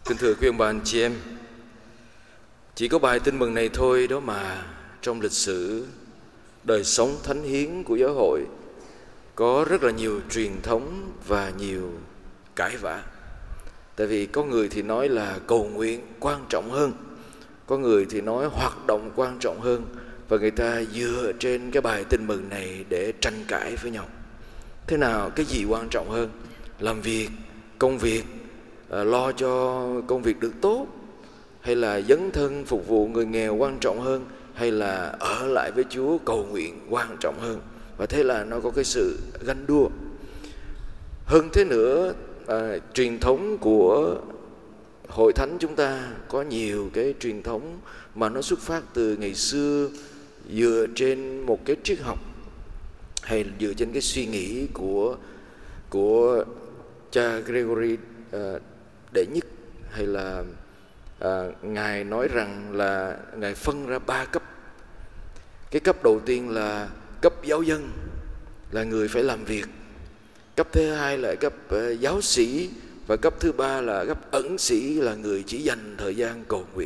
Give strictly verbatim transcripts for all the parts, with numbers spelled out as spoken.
Kính thưa quý ông bà anh chị em, chỉ có bài tin mừng này thôi đó mà trong lịch sử đời sống thánh hiến của giáo hội có rất là nhiều truyền thống và nhiều cãi vã. Tại vì có người thì nói là cầu nguyện quan trọng hơn, có người thì nói hoạt động quan trọng hơn, và người ta dựa trên cái bài tin mừng này để tranh cãi với nhau. Thế nào, cái gì quan trọng hơn? Làm việc, công việc, lo cho công việc được tốt, hay là dấn thân phục vụ người nghèo quan trọng hơn, hay là ở lại với Chúa cầu nguyện quan trọng hơn? Và thế là nó có cái sự ganh đua. Hơn thế nữa, à, truyền thống của hội thánh chúng ta có nhiều cái truyền thống mà nó xuất phát từ ngày xưa, dựa trên một cái triết học hay dựa trên cái suy nghĩ của của cha Gregory uh, đệ nhất, hay là uh, ngài nói rằng là ngài phân ra ba cấp. Cái cấp đầu tiên là cấp giáo dân, là người phải làm việc. Cấp thứ hai là cấp uh, giáo sĩ, và cấp thứ ba là cấp ẩn sĩ, là người chỉ dành thời gian cầu nguyện.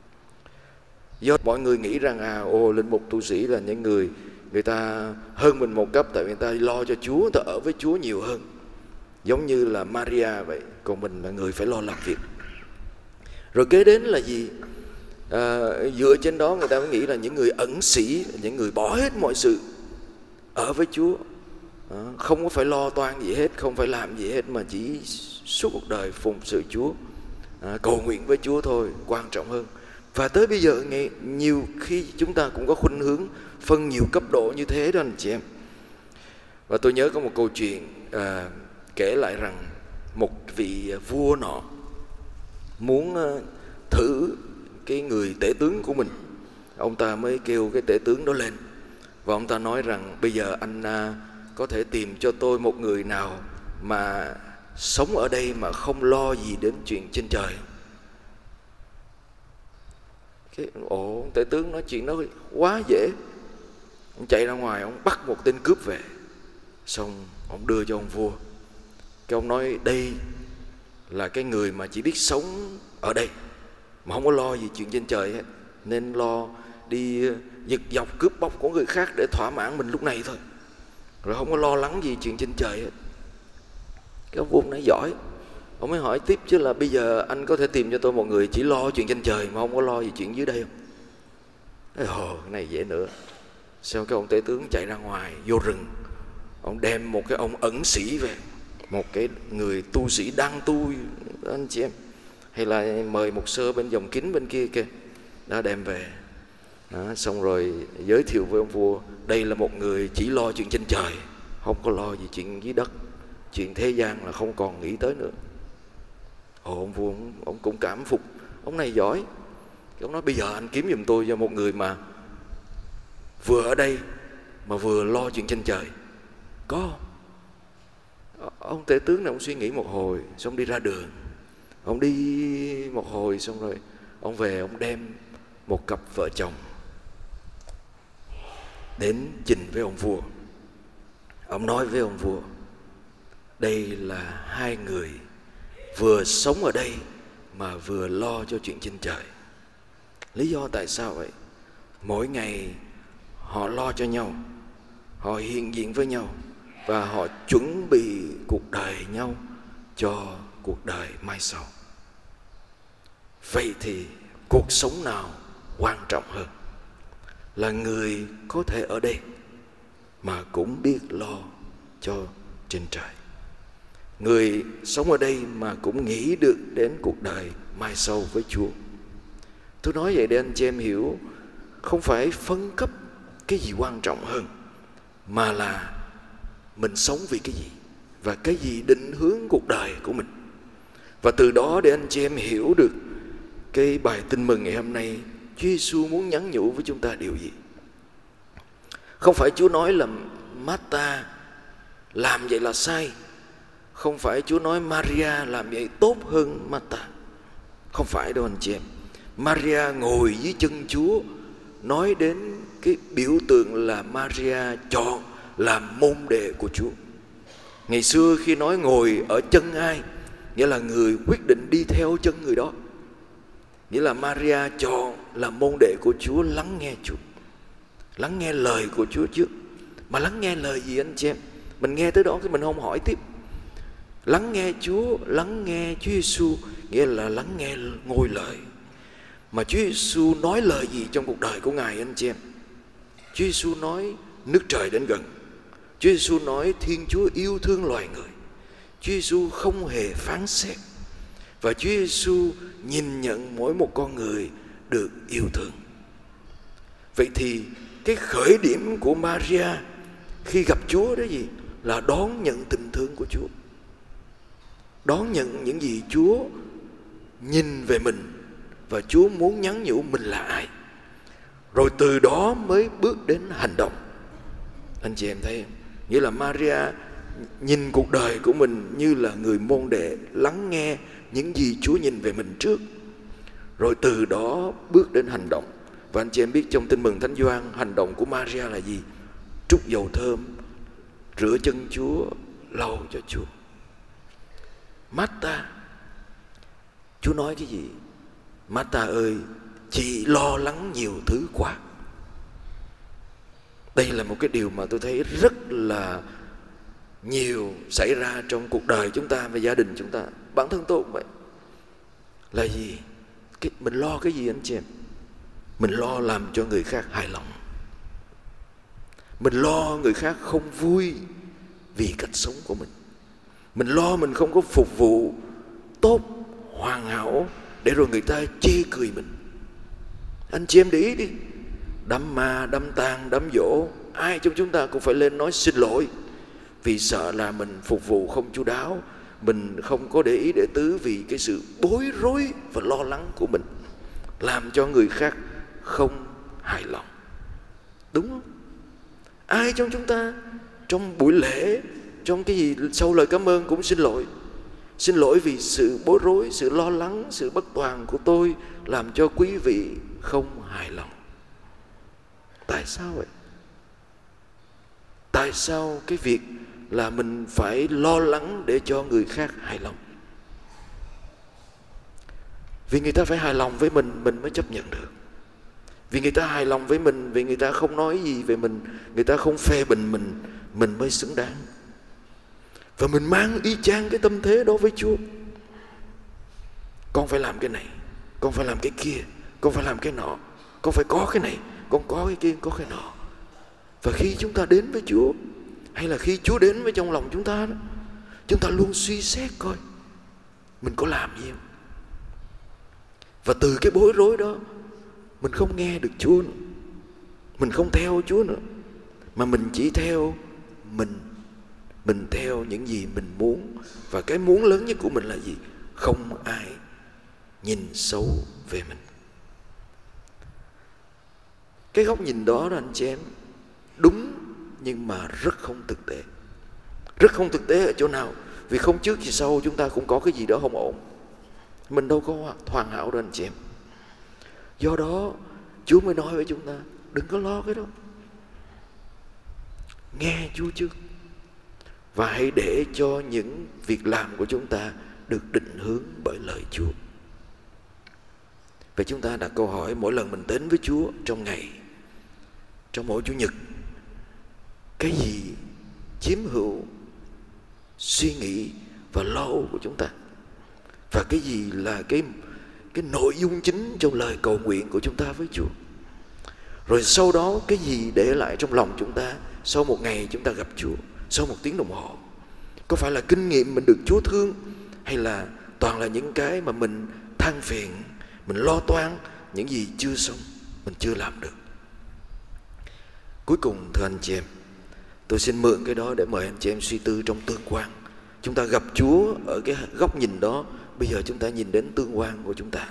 Do mọi người nghĩ rằng à, ô linh mục tu sĩ là những người người ta hơn mình một cấp, tại vì người ta lo cho Chúa, người ta ở với Chúa nhiều hơn, giống như là Maria vậy. Còn mình là người phải lo làm việc. Rồi kế đến là gì? À, dựa trên đó người ta mới nghĩ là những người ẩn sĩ, những người bỏ hết mọi sự ở với Chúa, à, không có phải lo toan gì hết, không phải làm gì hết, mà chỉ suốt cuộc đời phụng sự Chúa, à, cầu nguyện với Chúa thôi, quan trọng hơn. Và tới bây giờ ngày nhiều khi chúng ta cũng có khuynh hướng phân nhiều cấp độ như thế đó anh chị em. Và tôi nhớ có một câu chuyện à, kể lại rằng một vị vua nọ muốn thử cái người tể tướng của mình. Ông ta mới kêu cái tể tướng đó lên, và ông ta nói rằng bây giờ anh à, có thể tìm cho tôi một người nào mà sống ở đây mà không lo gì đến chuyện trên trời. Cái ồ, tể tướng nói chuyện đó quá dễ. Ông chạy ra ngoài, ông bắt một tên cướp về, xong ông đưa cho ông vua. Cái ông nói đây là cái người mà chỉ biết sống ở đây mà không có lo gì chuyện trên trời hết, nên lo đi giật dọc cướp bóc của người khác để thỏa mãn mình lúc này thôi, rồi không có lo lắng gì chuyện trên trời hết. Cái ông vua nói giỏi. Ông mới hỏi tiếp, chứ là bây giờ anh có thể tìm cho tôi một người chỉ lo chuyện trên trời mà không có lo gì chuyện dưới đây không? Nói, ồ, cái này dễ nữa. Sau cái ông tể tướng chạy ra ngoài vô rừng, ông đem một cái ông ẩn sĩ về, một cái người tu sĩ đang tu anh chị em, hay là mời một sơ bên dòng kính bên kia kìa, đã đem về đó, xong rồi giới thiệu với ông vua, đây là một người chỉ lo chuyện trên trời, không có lo gì chuyện dưới đất, chuyện thế gian là không còn nghĩ tới nữa. Ồ, ông vua ông, ông cũng cảm phục, ông này giỏi. Ông nói bây giờ anh kiếm giùm tôi cho một người mà vừa ở đây mà vừa lo chuyện trên trời, có. Ông tể tướng này ông suy nghĩ một hồi, xong đi ra đường. Ông đi một hồi xong rồi ông về, ông đem một cặp vợ chồng đến trình với ông vua. Ông nói với ông vua, đây là hai người vừa sống ở đây mà vừa lo cho chuyện trên trời. Lý do tại sao vậy? Mỗi ngày họ lo cho nhau, họ hiện diện với nhau, và họ chuẩn bị cuộc đời nhau cho cuộc đời mai sau. Vậy thì cuộc sống nào quan trọng hơn? Là người có thể ở đây mà cũng biết lo cho trên trời, người sống ở đây mà cũng nghĩ được đến cuộc đời mai sau với Chúa. Tôi nói vậy để anh chị em hiểu, không phải phân cấp cái gì quan trọng hơn, mà là mình sống vì cái gì và cái gì định hướng cuộc đời của mình. Và từ đó để anh chị em hiểu được cái bài tin mừng ngày hôm nay, Chúa Giêsu muốn nhắn nhủ với chúng ta điều gì. Không phải Chúa nói là Martha làm vậy là sai, không phải Chúa nói Maria làm vậy tốt hơn Martha, không phải đâu anh chị em. Maria ngồi dưới chân Chúa, nói đến cái biểu tượng là Maria chọn làm môn đệ của Chúa. Ngày xưa khi nói ngồi ở chân ai nghĩa là người quyết định đi theo chân người đó. Nghĩa là Maria chọn làm môn đệ của Chúa, lắng nghe Chúa, lắng nghe lời của Chúa trước. Mà lắng nghe lời gì anh chị em? Mình nghe tới đó thì mình không hỏi tiếp. Lắng nghe Chúa, lắng nghe Chúa Giêsu, nghĩa là lắng nghe ngôi lời. Mà Chúa Giêsu nói lời gì trong cuộc đời của Ngài anh chị em? Chúa Giêsu nói nước trời đến gần. Chúa Giêsu nói Thiên Chúa yêu thương loài người. Chúa Giêsu không hề phán xét. Và Chúa Giêsu nhìn nhận mỗi một con người được yêu thương. Vậy thì cái khởi điểm của Maria khi gặp Chúa đó gì? Là đón nhận tình thương của Chúa, đón nhận những gì Chúa nhìn về mình và Chúa muốn nhắn nhủ mình là ai. Rồi từ đó mới bước đến hành động. Anh chị em thấy không? Nghĩa là Maria nhìn cuộc đời của mình như là người môn đệ, lắng nghe những gì Chúa nhìn về mình trước, rồi từ đó bước đến hành động. Và anh chị em biết trong Tin Mừng Thánh Gioan, hành động của Maria là gì? Trút dầu thơm, rửa chân Chúa, lau cho Chúa. Marta, Chúa nói cái gì? Marta ơi, chị lo lắng nhiều thứ quá. Đây là một cái điều mà tôi thấy rất là nhiều xảy ra trong cuộc đời chúng ta và gia đình chúng ta. Bản thân tôi cũng vậy. Là gì? Cái, mình lo cái gì anh chị em? Mình lo làm cho người khác hài lòng. Mình lo người khác không vui vì cách sống của mình. Mình lo mình không có phục vụ tốt, hoàn hảo để rồi người ta chê cười mình. Anh chị em để ý đi, đám ma, đám tang, đám giỗ, ai trong chúng ta cũng phải lên nói xin lỗi, vì sợ là mình phục vụ không chu đáo, mình không có để ý để tứ, vì cái sự bối rối và lo lắng của mình làm cho người khác không hài lòng. Đúng không? Ai trong chúng ta trong buổi lễ, trong cái gì sau lời cảm ơn cũng xin lỗi. Xin lỗi vì sự bối rối, sự lo lắng, sự bất toàn của tôi làm cho quý vị không hài lòng. Tại sao vậy? Tại sao cái việc là mình phải lo lắng để cho người khác hài lòng? Vì người ta phải hài lòng với mình, mình mới chấp nhận được. Vì người ta hài lòng với mình, vì người ta không nói gì về mình, người ta không phê bình mình, mình mới xứng đáng. Và mình mang y chang cái tâm thế đó với Chúa. Con phải làm cái này, con phải làm cái kia, con phải làm cái nọ, con phải có cái này, con có cái kia, có cái nọ. Và khi chúng ta đến với Chúa, hay là khi Chúa đến với trong lòng chúng ta đó, chúng ta luôn suy xét coi mình có làm gì không. Và từ cái bối rối đó, mình không nghe được Chúa nữa, mình không theo Chúa nữa, mà mình chỉ theo mình. Mình theo những gì mình muốn. Và cái muốn lớn nhất của mình là gì? Không ai nhìn xấu về mình. Cái góc nhìn đó đó anh chị em, đúng nhưng mà rất không thực tế. Rất không thực tế ở chỗ nào? Vì không trước thì sau chúng ta cũng có cái gì đó không ổn. Mình đâu có hoàn hảo đâu anh chị em. Do đó Chúa mới nói với chúng ta, đừng có lo cái đó, nghe Chúa trước. Và hãy để cho những việc làm của chúng ta được định hướng bởi lời Chúa. Vậy chúng ta đặt câu hỏi mỗi lần mình đến với Chúa trong ngày, trong mỗi Chủ nhật, cái gì chiếm hữu suy nghĩ và lo âu của chúng ta? Và cái gì là cái, cái nội dung chính trong lời cầu nguyện của chúng ta với Chúa? Rồi sau đó cái gì để lại trong lòng chúng ta sau một ngày chúng ta gặp Chúa, sau một tiếng đồng hồ? Có phải là kinh nghiệm mình được Chúa thương, hay là toàn là những cái mà mình than phiền, mình lo toan những gì chưa xong, mình chưa làm được? Cuối cùng thưa anh chị em, tôi xin mượn cái đó để mời anh chị em suy tư trong tương quan. Chúng ta gặp Chúa ở cái góc nhìn đó, bây giờ chúng ta nhìn đến tương quan của chúng ta.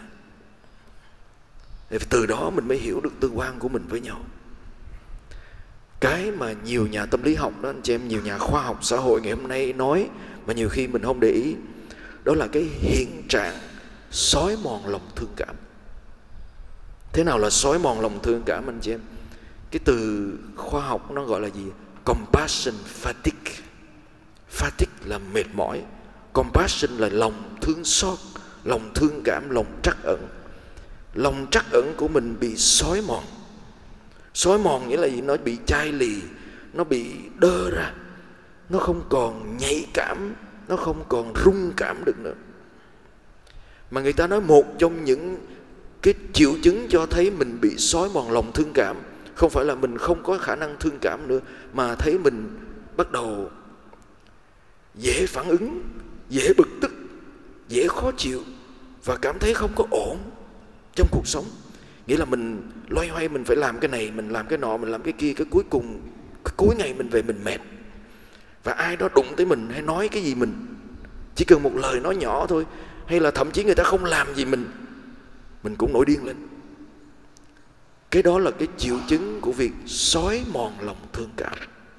Để từ đó mình mới hiểu được tương quan của mình với nhau. Cái mà nhiều nhà tâm lý học đó anh chị em, nhiều nhà khoa học xã hội ngày hôm nay nói mà nhiều khi mình không để ý, đó là cái hiện trạng xói mòn lòng thương cảm. Thế nào là xói mòn lòng thương cảm anh chị em? Cái từ khoa học nó gọi là gì? Compassion fatigue. Fatigue là mệt mỏi, Compassion là lòng thương xót, lòng thương cảm, lòng trắc ẩn. Lòng trắc ẩn của mình bị xói mòn. Xói mòn nghĩa là gì? Nó bị chai lì, nó bị đơ ra, nó không còn nhạy cảm, nó không còn rung cảm được nữa. Mà người ta nói một trong những cái triệu chứng cho thấy mình bị xói mòn lòng thương cảm không phải là mình không có khả năng thương cảm nữa, mà thấy mình bắt đầu dễ phản ứng, dễ bực tức, dễ khó chịu và cảm thấy không có ổn trong cuộc sống. Nghĩa là mình loay hoay, mình phải làm cái này, mình làm cái nọ, mình làm cái kia, cái cuối cùng cái cuối ngày mình về mình mệt. Và ai đó đụng tới mình hay nói cái gì mình, chỉ cần một lời nói nhỏ thôi, hay là thậm chí người ta không làm gì mình, mình cũng nổi điên lên. Cái đó là cái triệu chứng của việc xói mòn lòng thương cảm.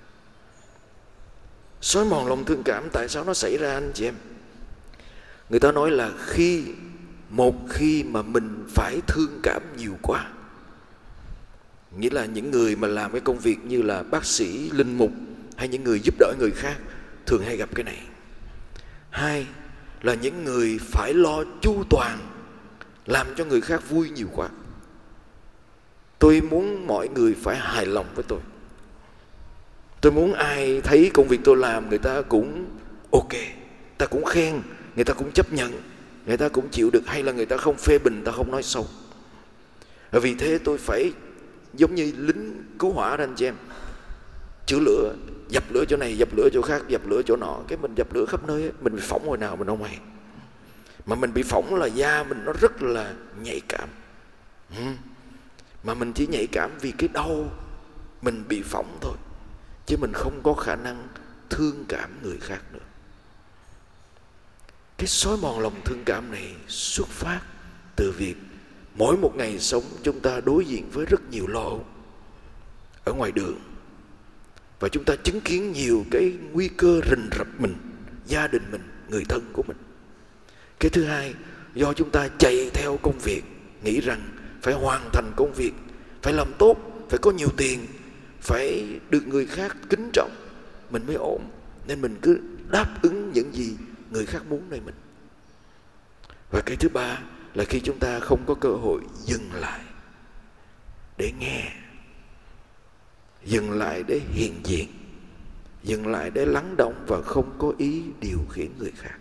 Xói mòn lòng thương cảm tại sao nó xảy ra anh chị em? Người ta nói là khi một khi mà mình phải thương cảm nhiều quá, nghĩa là những người mà làm cái công việc như là bác sĩ, linh mục hay những người giúp đỡ người khác thường hay gặp cái này. Hai là những người phải lo chu toàn, làm cho người khác vui nhiều quá. Tôi muốn mọi người phải hài lòng với tôi. Tôi muốn ai thấy công việc tôi làm người ta cũng ok, người ta cũng khen, người ta cũng chấp nhận, người ta cũng chịu được, hay là người ta không phê bình, người ta không nói xấu. Và vì thế tôi phải giống như lính cứu hỏa đó anh chị em, chữa lửa, dập lửa chỗ này, dập lửa chỗ khác, dập lửa chỗ nọ. Cái mình dập lửa khắp nơi ấy. Mình bị phỏng hồi nào mình không hay. Mà mình bị phỏng là da mình nó rất là nhạy cảm. ừ. Mà mình chỉ nhạy cảm vì cái đau mình bị phỏng thôi, chứ mình không có khả năng thương cảm người khác nữa. Cái xói mòn lòng thương cảm này xuất phát từ việc mỗi một ngày sống chúng ta đối diện với rất nhiều lo âu ở ngoài đường, và chúng ta chứng kiến nhiều cái nguy cơ rình rập mình, gia đình mình, người thân của mình. Cái thứ hai, do chúng ta chạy theo công việc, nghĩ rằng phải hoàn thành công việc, phải làm tốt, phải có nhiều tiền, phải được người khác kính trọng mình mới ổn, nên mình cứ đáp ứng những gì người khác muốn nơi mình. Và cái thứ ba là khi chúng ta không có cơ hội dừng lại để nghe, dừng lại để hiện diện, dừng lại để lắng động và không có ý điều khiển người khác,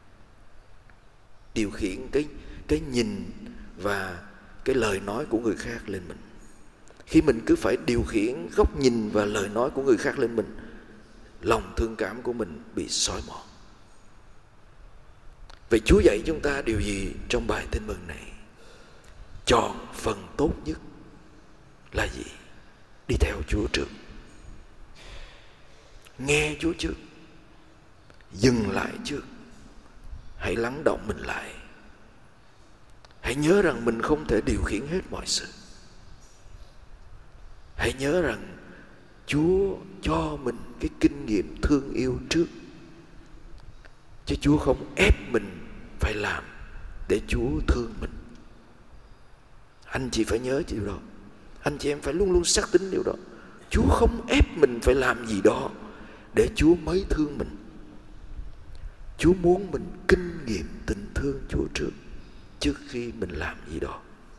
điều khiển cái, cái nhìn và cái lời nói của người khác lên mình. Khi mình cứ phải điều khiển góc nhìn và lời nói của người khác lên mình, lòng thương cảm của mình bị xói mòn. Vậy Chúa dạy chúng ta điều gì trong bài tin mừng này? Chọn phần tốt nhất là gì? Đi theo Chúa trước, nghe Chúa trước, dừng lại trước, hãy lắng động mình lại. Hãy nhớ rằng mình không thể điều khiển hết mọi sự. Hãy nhớ rằng Chúa cho mình cái kinh nghiệm thương yêu trước, chứ Chúa không ép mình phải làm để Chúa thương mình. Anh chị phải nhớ điều đó. Anh chị em phải luôn luôn xác tín điều đó. Chúa không ép mình phải làm gì đó để Chúa mới thương mình. Chúa muốn mình kinh nghiệm tình thương Chúa trước, trước khi mình làm gì đó.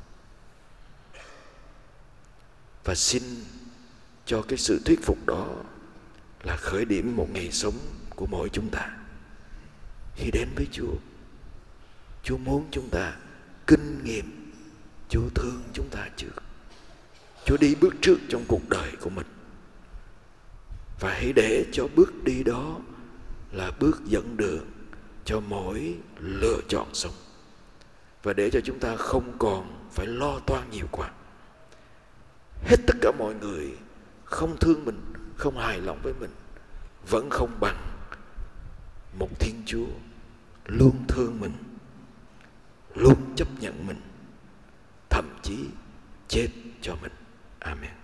Và xin cho cái sự thuyết phục đó là khởi điểm một ngày sống của mỗi chúng ta. Khi đến với Chúa, Chúa muốn chúng ta kinh nghiệm Chúa thương chúng ta trước. Chúa đi bước trước trong cuộc đời của mình. Và hãy để cho bước đi đó là bước dẫn đường cho mỗi lựa chọn sống. Và để cho chúng ta không còn phải lo toan nhiều quá. Hết tất cả mọi người không thương mình, không hài lòng với mình, vẫn không bằng một Thiên Chúa luôn thương mình, luôn chấp nhận mình, thậm chí chết cho mình. Amen.